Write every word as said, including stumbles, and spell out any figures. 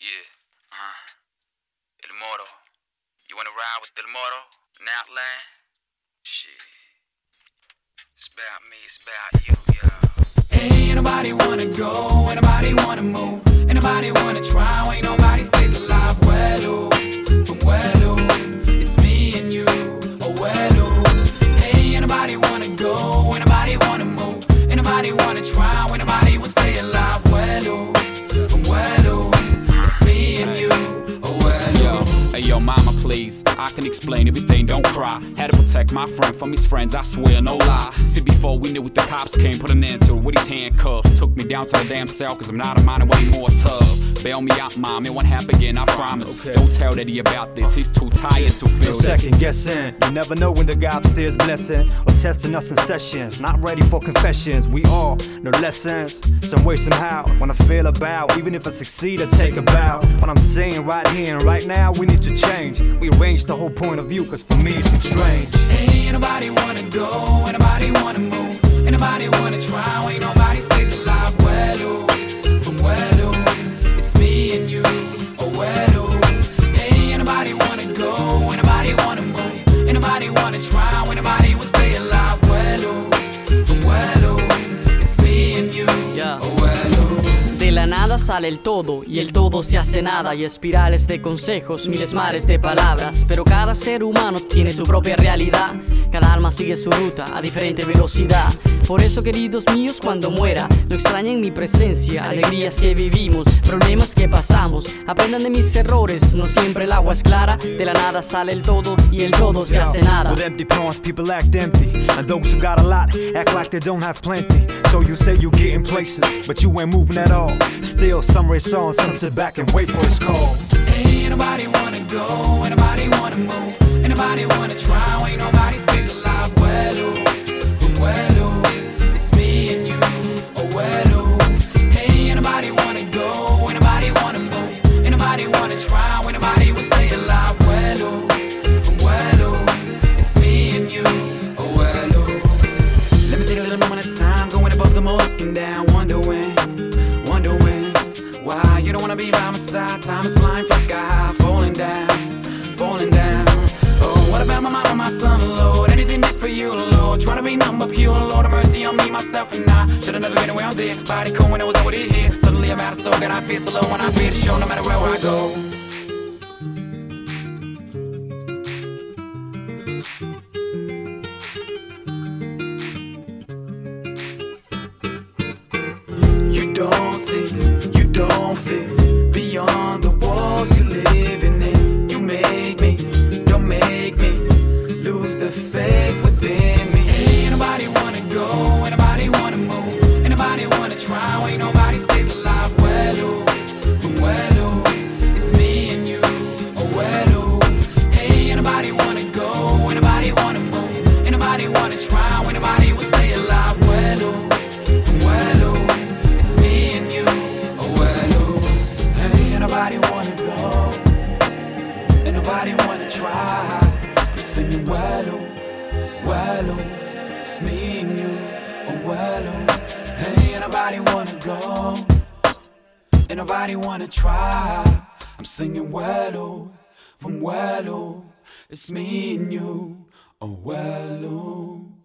Yeah, uh-huh. El Moro. You wanna ride with El Moro? An Outland? Shit. It's about me, it's about you, yo. Hey, ain't nobody wanna go, ain't nobody wanna move, ain't nobody wanna try, ain't nobody stays alive. Well, ooh, from well, ooh, it's me and you, oh well, ooh. Hey, ain't nobody wanna go, ain't nobody wanna move, ain't nobody wanna try, ain't nobody wanna stay alive. Well, ooh, from well, ooh, it's me and you, oh well, ooh. Hey yo, mama please, I can explain everything, don't cry. Had to protect my friend from his friends, I swear, no lie. See, before we knew it, the cops came, put an end to it with his handcuffs. Took me down to the damn cell, cause I'm not a minor, way more tough. Bail me out, mom, it won't happen again, I promise. Okay. Don't tell Eddie about this, he's too tired to feel no this. Second guessing, you never know when the guy upstairs blessing or testing us in sessions. Not ready for confessions, we all no lessons. Some way, somehow, when I feel about, even if I succeed, I take a bow. What I'm saying right here and right now, we need to change. We arrange the whole point of view, cause for me it seems strange. Hey, ain't nobody wanna go, ain't nobody wanna move, ain't nobody wanna try, ain't nobody stays alive. Well, ooh, from well, ooh, it's me and you, oh well, ooh. Hey, ain't nobody wanna go, ain't nobody wanna move, ain't nobody wanna try, ain't nobody will stay alive. Well, ooh, from well, ooh, it's me and you, yeah. oh well, ooh. De la nada sale el todo y el todo se hace nada. Y espirales de consejos, miles mares de palabras. Pero cada ser humano tiene su propia realidad. Cada alma sigue su ruta a diferente velocidad. Por eso, queridos míos, cuando muera, no extrañen mi presencia. Alegrías que vivimos, problemas que pasamos. Aprendan de mis errores, no siempre el agua es clara. De la nada sale el todo y el todo se hace nada. With empty palms, people act empty, and those who got a lot act like they don't have plenty. So you say you getting places, but you ain't moving at all. Still, some race on, some sit back and wait for his call. Hey, ain't nobody wanna go, ain't nobody wanna move, ain't nobody wanna try, ain't nobody stays alive. Well, ooh, from well, ooh, it's me and you, oh well, ooh. Hey, ain't nobody wanna go, ain't nobody wanna move, ain't nobody wanna try, ain't nobody will stay alive. Well, ooh, from well, ooh, it's me and you, oh well, ooh. Let me take a little moment of time, going above them all, looking down, wondering, wondering why you don't wanna be by my side. Time is flying fast, sky high, falling down, falling down. Oh, what about my mom and my son, Lord? Anything did for you, Lord? Trying to be numb but pure, Lord, have mercy on me, myself, and I. Should've never been away on there. Body cold when I was over here. Suddenly I'm out of soul, and I feel so low when I feel the show, no matter where I go. You don't see, you don't feel beyond the walls you living in. You make me, don't make me lose the faith within me. Hey, ain't nobody wanna go, ain't nobody wanna move, ain't nobody wanna try, ain't nobody stays alive. Well, ooh, from well, ooh, it's me and you, oh well, ooh. Hey, ain't nobody wanna go, ain't nobody wanna move, ain't nobody wanna try, ain't nobody will stay alive. Well, ooh, from well, ooh, it's me and you, oh well, ooh. Hey, ain't nobody wanna go, ain't nobody wanna try. I'm singing well, ooh, well, ooh, it's me and you, oh well, ooh. Hey, ain't nobody wanna go, ain't nobody wanna try. I'm singing well, ooh, from well, ooh, it's me and you, oh well, ooh.